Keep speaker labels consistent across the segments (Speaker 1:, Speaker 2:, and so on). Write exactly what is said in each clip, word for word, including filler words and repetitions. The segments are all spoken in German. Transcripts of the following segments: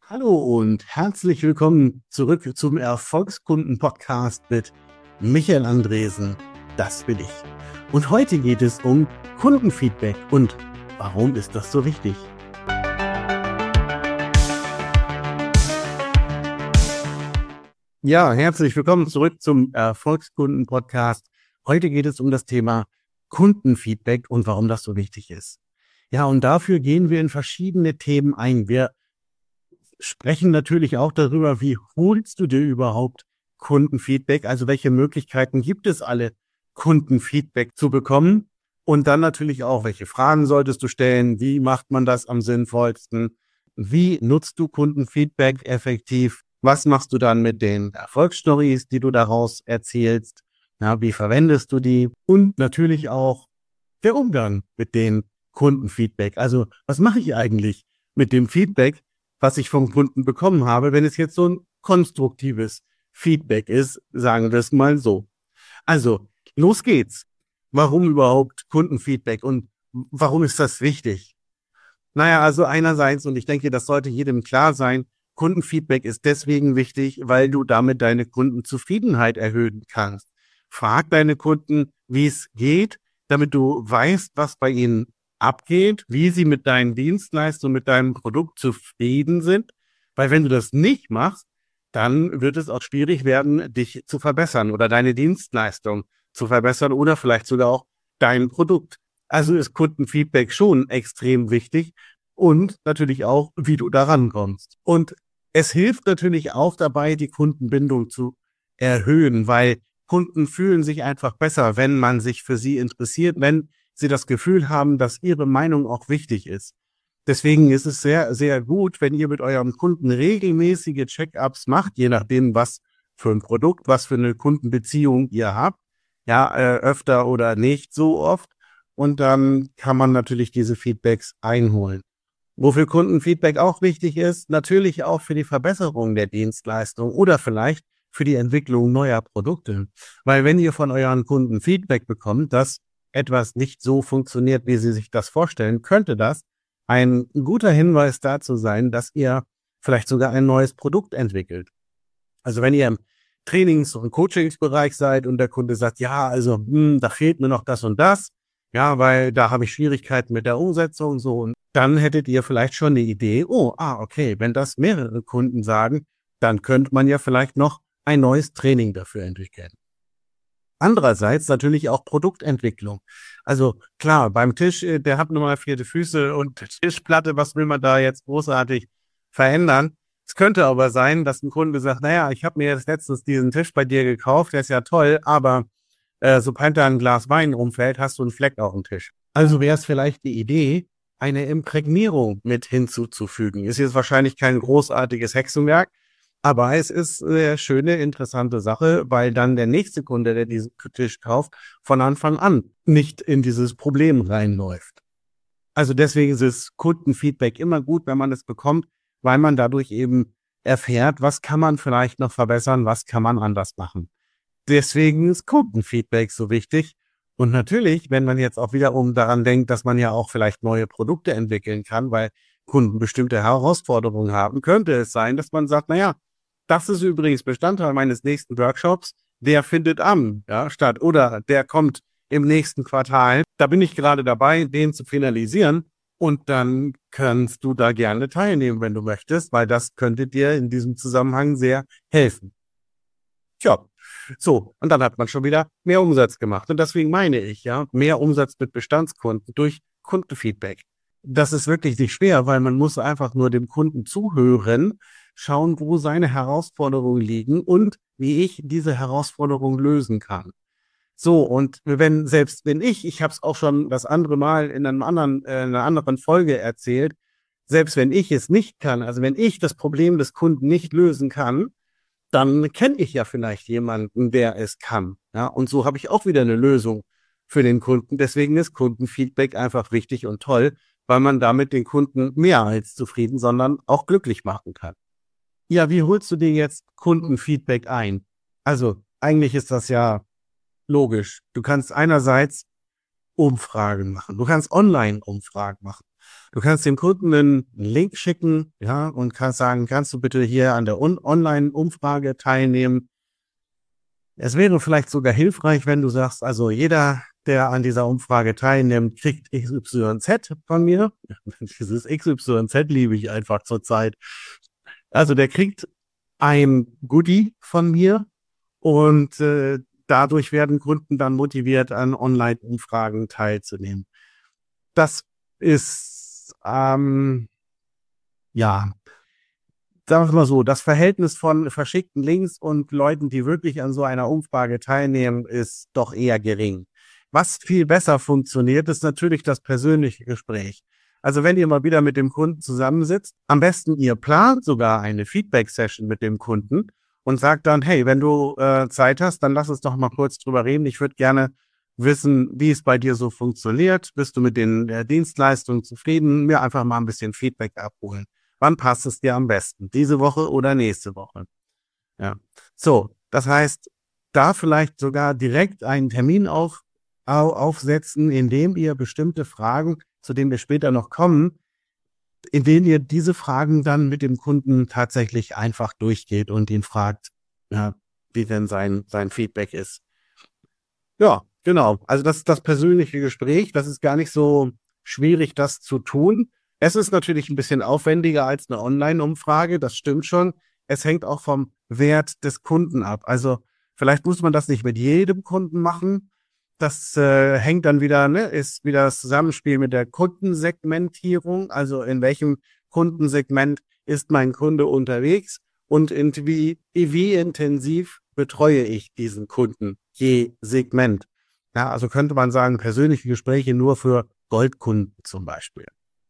Speaker 1: Hallo und herzlich willkommen zurück zum Erfolgskunden-Podcast mit Michael Andresen. Das bin ich. Und heute geht es um Kundenfeedback und warum ist das so wichtig? Ja, herzlich willkommen zurück zum Erfolgskunden-Podcast. Heute geht es um das Thema Kundenfeedback und warum das so wichtig ist. Ja, und dafür gehen wir in verschiedene Themen ein. Wir sprechen natürlich auch darüber, wie holst du dir überhaupt Kundenfeedback? Also welche Möglichkeiten gibt es alle, Kundenfeedback zu bekommen? Und dann natürlich auch, welche Fragen solltest du stellen? Wie macht man das am sinnvollsten? Wie nutzt du Kundenfeedback effektiv? Was machst du dann mit den Erfolgsstories, die du daraus erzählst? Ja, wie verwendest du die? Und natürlich auch der Umgang mit dem Kundenfeedback. Also was mache ich eigentlich mit dem Feedback, was ich vom Kunden bekommen habe, wenn es jetzt so ein konstruktives Feedback ist, sagen wir es mal so. Also, los geht's. Warum überhaupt Kundenfeedback und warum ist das wichtig? Naja, also einerseits, und ich denke, das sollte jedem klar sein, Kundenfeedback ist deswegen wichtig, weil du damit deine Kundenzufriedenheit erhöhen kannst. Frag deine Kunden, wie es geht, damit du weißt, was bei ihnen abgeht, wie sie mit deinen Dienstleistungen, mit deinem Produkt zufrieden sind. Weil wenn du das nicht machst, dann wird es auch schwierig werden, dich zu verbessern oder deine Dienstleistung zu verbessern oder vielleicht sogar auch dein Produkt. Also ist Kundenfeedback schon extrem wichtig und natürlich auch, wie du daran kommst. Und es hilft natürlich auch dabei, die Kundenbindung zu erhöhen, weil Kunden fühlen sich einfach besser, wenn man sich für sie interessiert, wenn sie das Gefühl haben, dass ihre Meinung auch wichtig ist. Deswegen ist es sehr, sehr gut, wenn ihr mit eurem Kunden regelmäßige Check-ups macht, je nachdem, was für ein Produkt, was für eine Kundenbeziehung ihr habt. Ja, äh, öfter oder nicht so oft. Und dann kann man natürlich diese Feedbacks einholen. Wofür Kundenfeedback auch wichtig ist, natürlich auch für die Verbesserung der Dienstleistung oder vielleicht für die Entwicklung neuer Produkte. Weil wenn ihr von euren Kunden Feedback bekommt, dass etwas nicht so funktioniert, wie sie sich das vorstellen, könnte das ein guter Hinweis dazu sein, dass ihr vielleicht sogar ein neues Produkt entwickelt. Also wenn ihr im Trainings- und Coachingsbereich seid und der Kunde sagt, ja, also hm, da fehlt mir noch das und das, ja, weil da habe ich Schwierigkeiten mit der Umsetzung, so, und dann hättet ihr vielleicht schon eine Idee, oh, ah, okay, wenn das mehrere Kunden sagen, dann könnte man ja vielleicht noch ein neues Training dafür entwickeln. Andererseits natürlich auch Produktentwicklung. Also klar, beim Tisch, der hat nun mal vierte Füße und Tischplatte, was will man da jetzt großartig verändern? Es könnte aber sein, dass ein Kunde sagt, naja, ich habe mir jetzt letztens diesen Tisch bei dir gekauft, der ist ja toll, aber äh, sobald da ein Glas Wein umfällt, hast du einen Fleck auf dem Tisch. Also wäre es vielleicht die Idee, eine Imprägnierung mit hinzuzufügen. Ist jetzt wahrscheinlich kein großartiges Hexenwerk, aber es ist eine schöne, interessante Sache, weil dann der nächste Kunde, der diesen Tisch kauft, von Anfang an nicht in dieses Problem reinläuft. Also deswegen ist es Kundenfeedback immer gut, wenn man es bekommt, weil man dadurch eben erfährt, was kann man vielleicht noch verbessern, was kann man anders machen. Deswegen ist Kundenfeedback so wichtig. Und natürlich, wenn man jetzt auch wiederum daran denkt, dass man ja auch vielleicht neue Produkte entwickeln kann, weil Kunden bestimmte Herausforderungen haben, könnte es sein, dass man sagt, naja, das ist übrigens Bestandteil meines nächsten Workshops, der findet am ja, statt oder der kommt im nächsten Quartal. Da bin ich gerade dabei, den zu finalisieren und dann kannst du da gerne teilnehmen, wenn du möchtest, weil das könnte dir in diesem Zusammenhang sehr helfen. Tja, so, und dann hat man schon wieder mehr Umsatz gemacht. Und deswegen meine ich, ja, mehr Umsatz mit Bestandskunden durch Kundenfeedback. Das ist wirklich nicht schwer, weil man muss einfach nur dem Kunden zuhören, schauen, wo seine Herausforderungen liegen und wie ich diese Herausforderung lösen kann. So, und wenn, selbst wenn ich, ich habe es auch schon das andere Mal in einem anderen, äh, in einer anderen Folge erzählt, selbst wenn ich es nicht kann, also wenn ich das Problem des Kunden nicht lösen kann, dann kenne ich ja vielleicht jemanden, der es kann. Ja, und so habe ich auch wieder eine Lösung für den Kunden. Deswegen ist Kundenfeedback einfach wichtig und toll, weil man damit den Kunden mehr als zufrieden, sondern auch glücklich machen kann. Ja, wie holst du dir jetzt Kundenfeedback ein? Also eigentlich ist das ja logisch. Du kannst einerseits Umfragen machen. Du kannst Online-Umfragen machen. Du kannst dem Kunden einen Link schicken, ja, und kannst sagen, kannst du bitte hier an der On- Online-Umfrage teilnehmen? Es wäre vielleicht sogar hilfreich, wenn du sagst, also jeder, der an dieser Umfrage teilnimmt, kriegt X Y Z von mir. Dieses X Y Z liebe ich einfach zurzeit. Also der kriegt ein Goodie von mir und äh, dadurch werden Kunden dann motiviert, an Online-Umfragen teilzunehmen. Das ist, ähm, ja, sagen wir es mal so, das Verhältnis von verschickten Links und Leuten, die wirklich an so einer Umfrage teilnehmen, ist doch eher gering. Was viel besser funktioniert, ist natürlich das persönliche Gespräch. Also wenn ihr mal wieder mit dem Kunden zusammensitzt, am besten ihr plant sogar eine Feedback-Session mit dem Kunden und sagt dann, hey, wenn du äh, Zeit hast, dann lass uns doch mal kurz drüber reden. Ich würde gerne wissen, wie es bei dir so funktioniert. Bist du mit den äh, Dienstleistungen zufrieden? Mir einfach mal ein bisschen Feedback abholen. Wann passt es dir am besten? Diese Woche oder nächste Woche? Ja. So, das heißt, da vielleicht sogar direkt einen Termin auf, au, aufsetzen, in dem ihr bestimmte Fragen, zu denen wir später noch kommen, in denen ihr diese Fragen dann mit dem Kunden tatsächlich einfach durchgeht und ihn fragt, ja, wie denn sein, sein Feedback ist. Ja, genau. Also das ist das persönliche Gespräch. Das ist gar nicht so schwierig, das zu tun. Es ist natürlich ein bisschen aufwendiger als eine Online-Umfrage, das stimmt schon. Es hängt auch vom Wert des Kunden ab. Also vielleicht muss man das nicht mit jedem Kunden machen. Das äh, hängt dann wieder, ne, ist wieder das Zusammenspiel mit der Kundensegmentierung. Also in welchem Kundensegment ist mein Kunde unterwegs und in wie, wie intensiv betreue ich diesen Kunden je Segment. Ja, also könnte man sagen, persönliche Gespräche nur für Goldkunden zum Beispiel.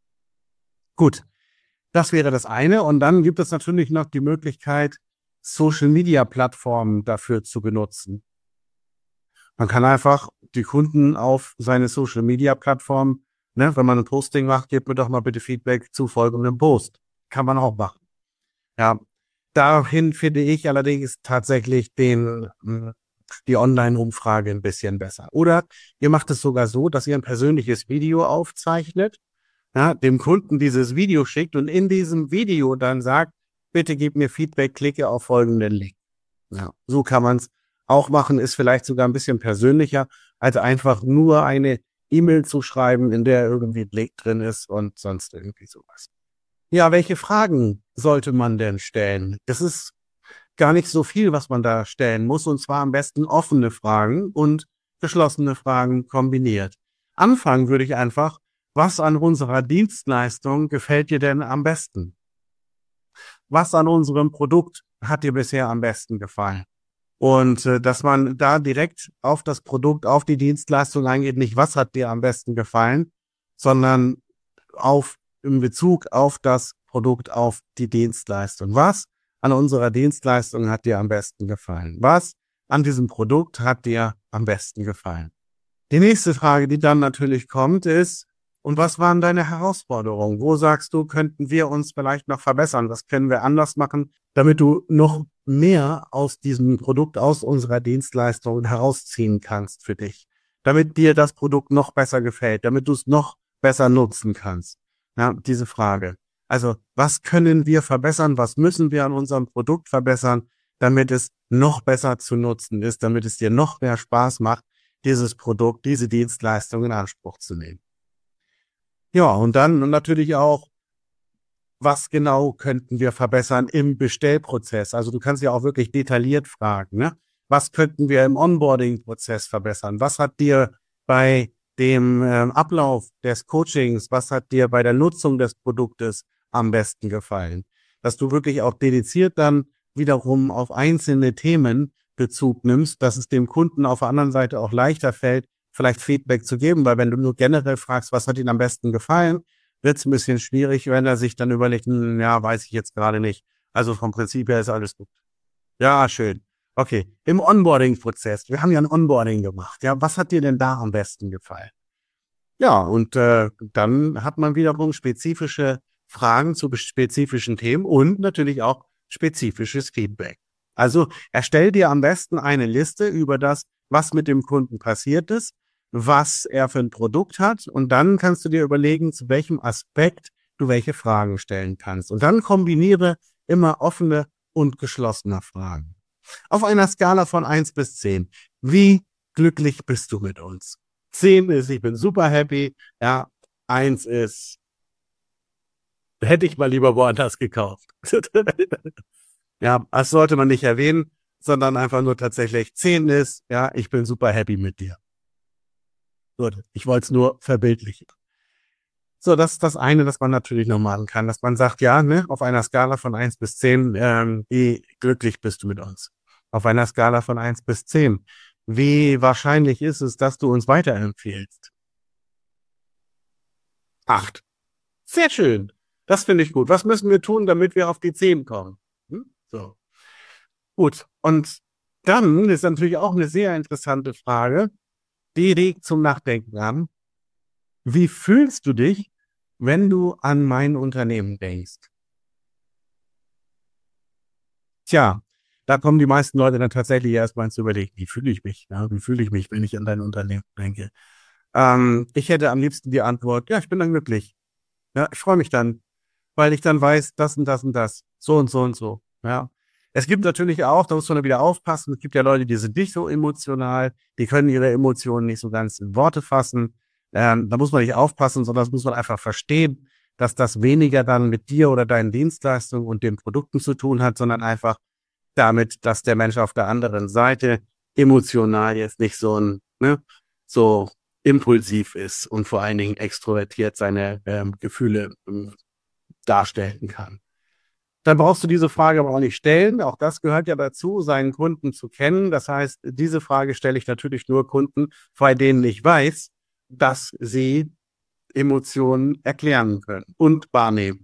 Speaker 1: Gut, das wäre das eine. Und dann gibt es natürlich noch die Möglichkeit, Social-Media-Plattformen dafür zu benutzen. Man kann einfach die Kunden auf seine Social-Media-Plattform, ne, wenn man ein Posting macht, gebt mir doch mal bitte Feedback zu folgendem Post. Kann man auch machen. Ja, dahin finde ich allerdings tatsächlich den, die Online-Umfrage ein bisschen besser. Oder ihr macht es sogar so, dass ihr ein persönliches Video aufzeichnet, ja, dem Kunden dieses Video schickt und in diesem Video dann sagt, bitte gib mir Feedback, klicke auf folgenden Link. Ja, so kann man es auch machen, ist vielleicht sogar ein bisschen persönlicher, als einfach nur eine E-Mail zu schreiben, in der irgendwie ein Link drin ist und sonst irgendwie sowas. Ja, welche Fragen sollte man denn stellen? Das ist gar nicht so viel, was man da stellen muss, und zwar am besten offene Fragen und geschlossene Fragen kombiniert. Anfangen würde ich einfach, was an unserer Dienstleistung gefällt dir denn am besten? Was an unserem Produkt hat dir bisher am besten gefallen? Und äh, dass man da direkt auf das Produkt, auf die Dienstleistung eingeht, nicht was hat dir am besten gefallen, sondern auf in Bezug auf das Produkt, auf die Dienstleistung. Was an unserer Dienstleistung hat dir am besten gefallen? Was an diesem Produkt hat dir am besten gefallen? Die nächste Frage, die dann natürlich kommt, ist, und was waren deine Herausforderungen? Wo sagst du, könnten wir uns vielleicht noch verbessern? Was können wir anders machen, damit du noch mehr aus diesem Produkt, aus unserer Dienstleistung herausziehen kannst für dich? Damit dir das Produkt noch besser gefällt, damit du es noch besser nutzen kannst. Ja, diese Frage. Also, was können wir verbessern? Was müssen wir an unserem Produkt verbessern, damit es noch besser zu nutzen ist, damit es dir noch mehr Spaß macht, dieses Produkt, diese Dienstleistung in Anspruch zu nehmen? Ja, und dann natürlich auch, was genau könnten wir verbessern im Bestellprozess? Also du kannst ja auch wirklich detailliert fragen, ne? Was könnten wir im Onboarding-Prozess verbessern? Was hat dir bei dem ähm, Ablauf des Coachings, was hat dir bei der Nutzung des Produktes am besten gefallen? Dass du wirklich auch dediziert dann wiederum auf einzelne Themen Bezug nimmst, dass es dem Kunden auf der anderen Seite auch leichter fällt, vielleicht Feedback zu geben, weil wenn du nur generell fragst, was hat ihm am besten gefallen, wird es ein bisschen schwierig, wenn er sich dann überlegt, hm, ja, weiß ich jetzt gerade nicht. Also vom Prinzip her ist alles gut. Ja, schön. Okay, im Onboarding-Prozess, wir haben ja ein Onboarding gemacht. Ja, was hat dir denn da am besten gefallen? Ja, und äh, dann hat man wiederum spezifische Fragen zu spezifischen Themen und natürlich auch spezifisches Feedback. Also erstell dir am besten eine Liste über das, was mit dem Kunden passiert ist, was er für ein Produkt hat. Und dann kannst du dir überlegen, zu welchem Aspekt du welche Fragen stellen kannst. Und dann kombiniere immer offene und geschlossene Fragen. Auf einer Skala von eins bis zehn. Wie glücklich bist du mit uns? zehn ist, ich bin super happy. Ja, eins ist, hätte ich mal lieber woanders gekauft. Ja, das sollte man nicht erwähnen, sondern einfach nur tatsächlich zehn ist, ja, ich bin super happy mit dir. Gut, ich wollte es nur verbildlichen. So, das ist das eine, das man natürlich noch machen kann, dass man sagt, ja, ne, auf einer Skala von eins bis zehn, ähm, wie glücklich bist du mit uns? Auf einer Skala von eins bis zehn, wie wahrscheinlich ist es, dass du uns weiterempfiehlst? acht. Sehr schön. Das finde ich gut. Was müssen wir tun, damit wir auf die zehn kommen? Hm? So. Gut. Und dann ist natürlich auch eine sehr interessante Frage, die regt zum Nachdenken an. Wie fühlst du dich, wenn du an mein Unternehmen denkst? Tja, da kommen die meisten Leute dann tatsächlich erstmal zu überlegen, wie fühle ich mich? Ja, wie fühle ich mich, wenn ich an dein Unternehmen denke? Ähm, ich hätte am liebsten die Antwort, ja, ich bin dann glücklich. Ja, ich freue mich dann, weil ich dann weiß, das und das und das, so und so und so. Ja. Es gibt natürlich auch, da muss man dann wieder aufpassen, es gibt ja Leute, die sind nicht so emotional, die können ihre Emotionen nicht so ganz in Worte fassen. Ähm, da muss man nicht aufpassen, sondern das muss man einfach verstehen, dass das weniger dann mit dir oder deinen Dienstleistungen und den Produkten zu tun hat, sondern einfach damit, dass der Mensch auf der anderen Seite emotional jetzt nicht so ein, ne, so impulsiv ist und vor allen Dingen extrovertiert seine ähm, Gefühle ähm, darstellen kann. Dann brauchst du diese Frage aber auch nicht stellen. Auch das gehört ja dazu, seinen Kunden zu kennen. Das heißt, diese Frage stelle ich natürlich nur Kunden, bei denen ich weiß, dass sie Emotionen erklären können und wahrnehmen.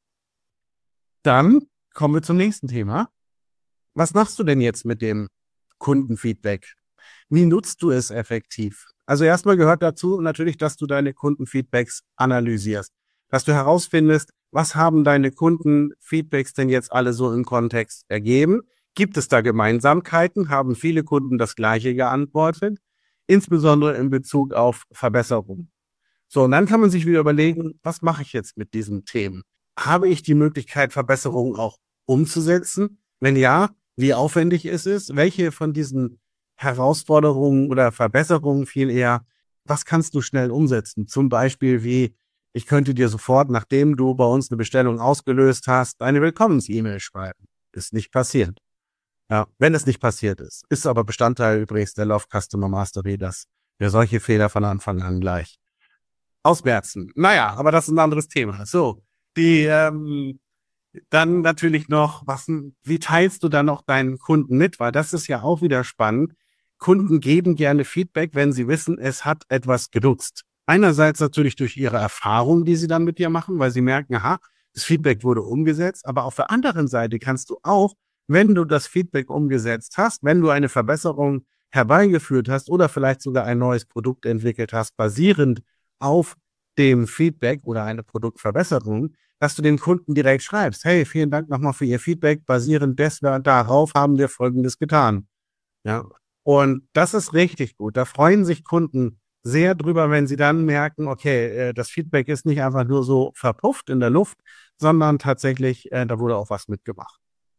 Speaker 1: Dann kommen wir zum nächsten Thema. Was machst du denn jetzt mit dem Kundenfeedback? Wie nutzt du es effektiv? Also erstmal gehört dazu natürlich, dass du deine Kundenfeedbacks analysierst, dass du herausfindest, was haben deine Kundenfeedbacks denn jetzt alle so im Kontext ergeben? Gibt es da Gemeinsamkeiten? Haben viele Kunden das Gleiche geantwortet? Insbesondere in Bezug auf Verbesserung. So, und dann kann man sich wieder überlegen, was mache ich jetzt mit diesen Themen? Habe ich die Möglichkeit, Verbesserungen auch umzusetzen? Wenn ja, wie aufwendig ist es? Welche von diesen Herausforderungen oder Verbesserungen viel eher, was kannst du schnell umsetzen? Zum Beispiel wie, ich könnte dir sofort, nachdem du bei uns eine Bestellung ausgelöst hast, eine Willkommens-E-Mail schreiben. Ist nicht passiert. Ja, wenn es nicht passiert ist. Ist aber Bestandteil übrigens der Love Customer Mastery, dass wir solche Fehler von Anfang an gleich ausmerzen. Naja, aber das ist ein anderes Thema. So, die, ähm, dann natürlich noch, was, wie teilst du dann noch deinen Kunden mit? Weil das ist ja auch wieder spannend. Kunden geben gerne Feedback, wenn sie wissen, es hat etwas genutzt. Einerseits natürlich durch ihre Erfahrung, die sie dann mit dir machen, weil sie merken, aha, das Feedback wurde umgesetzt. Aber auf der anderen Seite kannst du auch, wenn du das Feedback umgesetzt hast, wenn du eine Verbesserung herbeigeführt hast oder vielleicht sogar ein neues Produkt entwickelt hast, basierend auf dem Feedback oder eine Produktverbesserung, dass du den Kunden direkt schreibst, hey, vielen Dank nochmal für Ihr Feedback, basierend dessen darauf haben wir Folgendes getan. Ja, und das ist richtig gut. Da freuen sich Kunden sehr drüber, wenn sie dann merken, okay, das Feedback ist nicht einfach nur so verpufft in der Luft, sondern tatsächlich, äh, da wurde auch was mitgemacht.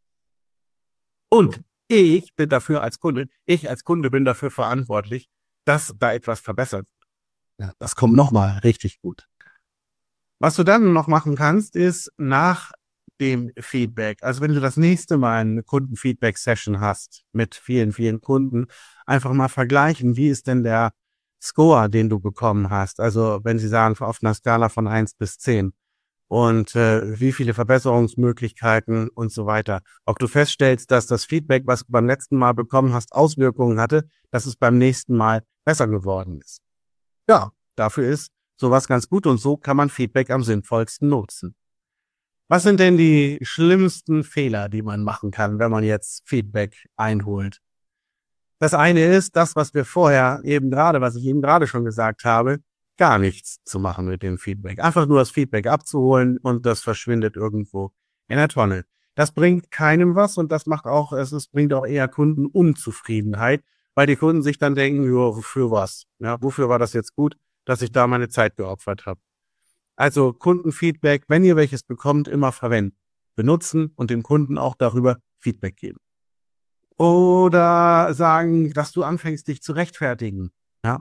Speaker 1: Und ich bin dafür als Kunde, ich als Kunde bin dafür verantwortlich, dass da etwas verbessert wird. Ja, das kommt nochmal richtig gut. Was du dann noch machen kannst, ist nach dem Feedback, also wenn du das nächste Mal eine Kundenfeedback-Session hast mit vielen, vielen Kunden, einfach mal vergleichen, wie ist denn der Score, den du bekommen hast. Also wenn sie sagen, auf einer Skala von eins bis zehn und äh, wie viele Verbesserungsmöglichkeiten und so weiter. Ob du feststellst, dass das Feedback, was du beim letzten Mal bekommen hast, Auswirkungen hatte, dass es beim nächsten Mal besser geworden ist. Ja, dafür ist sowas ganz gut und so kann man Feedback am sinnvollsten nutzen. Was sind denn die schlimmsten Fehler, die man machen kann, wenn man jetzt Feedback einholt? Das eine ist, das, was wir vorher eben gerade, was ich eben gerade schon gesagt habe, gar nichts zu machen mit dem Feedback. Einfach nur das Feedback abzuholen und das verschwindet irgendwo in der Tonne. Das bringt keinem was und das macht auch, es bringt auch eher Kundenunzufriedenheit, weil die Kunden sich dann denken, ja, wofür was? Ja, wofür war das jetzt gut, dass ich da meine Zeit geopfert habe? Also Kundenfeedback, wenn ihr welches bekommt, immer verwenden, benutzen und dem Kunden auch darüber Feedback geben. Oder sagen, dass du anfängst, dich zu rechtfertigen. Ja.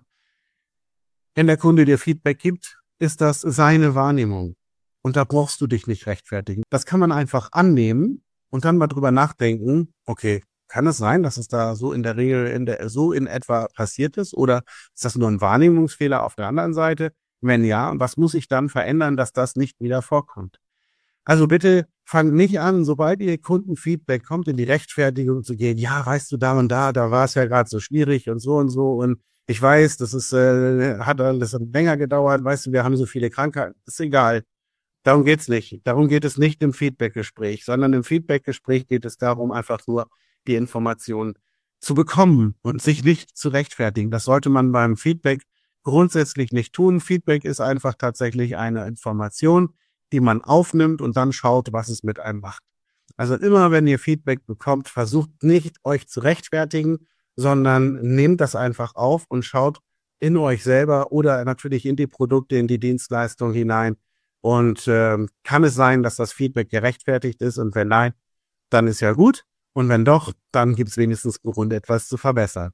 Speaker 1: Wenn der Kunde dir Feedback gibt, ist das seine Wahrnehmung. Und da brauchst du dich nicht rechtfertigen. Das kann man einfach annehmen und dann mal drüber nachdenken, okay, kann es sein, dass es da so in der Regel in der, so in etwa passiert ist? Oder ist das nur ein Wahrnehmungsfehler auf der anderen Seite? Wenn ja, was muss ich dann verändern, dass das nicht wieder vorkommt? Also bitte fangt nicht an, sobald ihr Kundenfeedback kommt, in die Rechtfertigung zu gehen. Ja, weißt du, da und da, da war es ja gerade so schwierig und so und so. Und ich weiß, das ist, äh, hat alles länger gedauert. Weißt du, wir haben so viele Krankheiten. Ist egal. Darum geht's nicht. Darum geht es nicht im Feedbackgespräch, sondern im Feedbackgespräch geht es darum, einfach nur die Informationen zu bekommen und sich nicht zu rechtfertigen. Das sollte man beim Feedback grundsätzlich nicht tun. Feedback ist einfach tatsächlich eine Information, die man aufnimmt und dann schaut, was es mit einem macht. Also immer, wenn ihr Feedback bekommt, versucht nicht, euch zu rechtfertigen, sondern nehmt das einfach auf und schaut in euch selber oder natürlich in die Produkte, in die Dienstleistung hinein. Und ähm, kann es sein, dass das Feedback gerechtfertigt ist? Und wenn nein, dann ist ja gut. Und wenn doch, dann gibt es wenigstens einen Grund, etwas zu verbessern.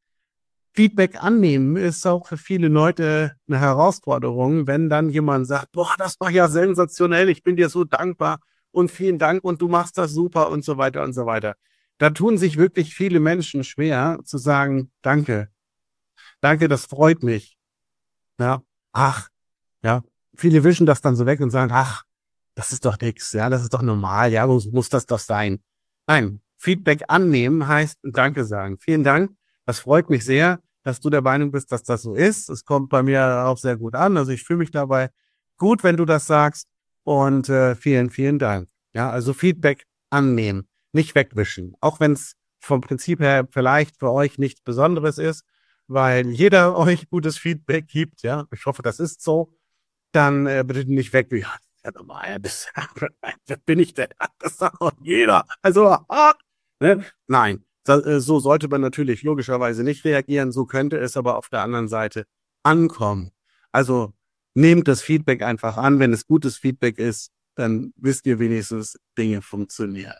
Speaker 1: Feedback annehmen ist auch für viele Leute eine Herausforderung, wenn dann jemand sagt, boah, das war ja sensationell, ich bin dir so dankbar und vielen Dank und du machst das super und so weiter und so weiter. Da tun sich wirklich viele Menschen schwer zu sagen, danke, danke, das freut mich. Ja, ach, ja, viele wischen das dann so weg und sagen, ach, das ist doch nix, ja, das ist doch normal, ja, muss, muss das doch sein. Nein, Feedback annehmen heißt Danke sagen. Vielen Dank. Das freut mich sehr, dass du der Meinung bist, dass das so ist. Es kommt bei mir auch sehr gut an. Also ich fühle mich dabei gut, wenn du das sagst. Und äh, vielen, vielen Dank. Ja, also Feedback annehmen, nicht wegwischen. Auch wenn es vom Prinzip her vielleicht für euch nichts Besonderes ist, weil jeder euch gutes Feedback gibt. Ja, ich hoffe, das ist so. Dann äh, bitte nicht wegwischen. Ja, normal, das, wer bin ich denn? Das sagt doch jeder. Also, ah, ne? Nein. So sollte man natürlich logischerweise nicht reagieren, so könnte es aber auf der anderen Seite ankommen. Also nehmt das Feedback einfach an, wenn es gutes Feedback ist, dann wisst ihr wenigstens, Dinge funktionieren.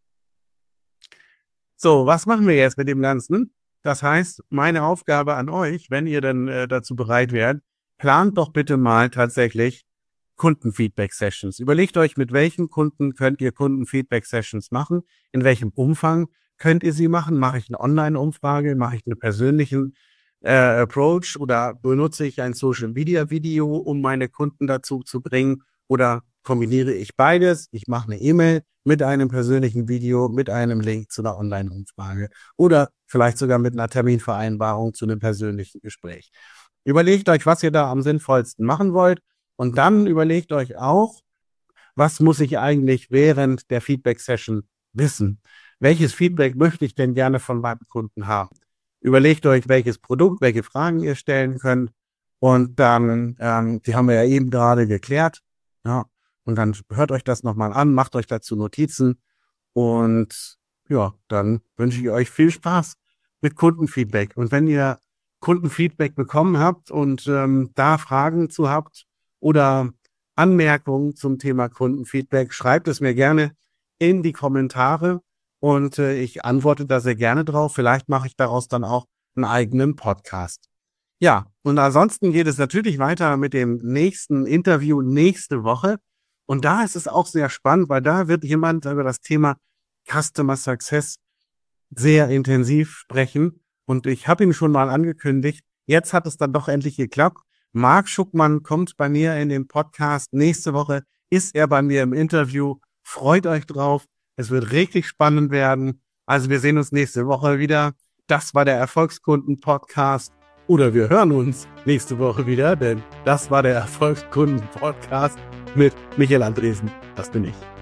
Speaker 1: So, was machen wir jetzt mit dem Ganzen? Das heißt, meine Aufgabe an euch, wenn ihr dann äh, dazu bereit wärt, plant doch bitte mal tatsächlich Kundenfeedback-Sessions. Überlegt euch, mit welchen Kunden könnt ihr Kundenfeedback-Sessions machen, in welchem Umfang könnt ihr sie machen? Mache ich eine Online-Umfrage? Mache ich einen persönlichen äh, Approach? Oder benutze ich ein Social-Media-Video, um meine Kunden dazu zu bringen? Oder kombiniere ich beides? Ich mache eine E-Mail mit einem persönlichen Video, mit einem Link zu einer Online-Umfrage. Oder vielleicht sogar mit einer Terminvereinbarung zu einem persönlichen Gespräch. Überlegt euch, was ihr da am sinnvollsten machen wollt. Und dann überlegt euch auch, was muss ich eigentlich während der Feedback-Session wissen? Welches Feedback möchte ich denn gerne von meinem Kunden haben? Überlegt euch, welches Produkt, welche Fragen ihr stellen könnt. Und dann, ähm, die haben wir ja eben gerade geklärt. Ja, und dann hört euch das nochmal an, macht euch dazu Notizen. Und ja, dann wünsche ich euch viel Spaß mit Kundenfeedback. Und wenn ihr Kundenfeedback bekommen habt und ähm, da Fragen zu habt oder Anmerkungen zum Thema Kundenfeedback, schreibt es mir gerne in die Kommentare. Und äh, ich antworte da sehr gerne drauf. Vielleicht mache ich daraus dann auch einen eigenen Podcast. Ja, und ansonsten geht es natürlich weiter mit dem nächsten Interview nächste Woche. Und da ist es auch sehr spannend, weil da wird jemand über das Thema Customer Success sehr intensiv sprechen. Und ich habe ihn schon mal angekündigt. Jetzt hat es dann doch endlich geklappt. Marc Schuckmann kommt bei mir in den Podcast. Nächste Woche ist er bei mir im Interview. Freut euch drauf. Es wird richtig spannend werden. Also wir sehen uns nächste Woche wieder. Das war der Erfolgskunden-Podcast. Oder wir hören uns nächste Woche wieder, denn das war der Erfolgskunden-Podcast mit Michael Andresen. Das bin ich.